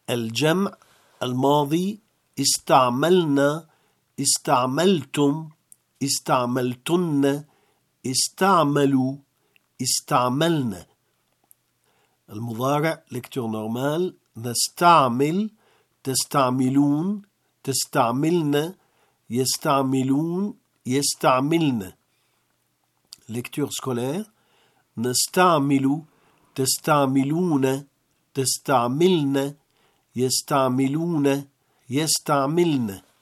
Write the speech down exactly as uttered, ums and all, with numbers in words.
الجمع الماضي استعملنا، استعملتم، استعملتن، استعملوا، استعملنا. المضارع لكتور نورمال نستعمل، تستعملون، تستعملن، يستعملون، يستعملن. لكتور سكولير نستعمل، تستعملون، تستعملن، يستعملون، يستعملن.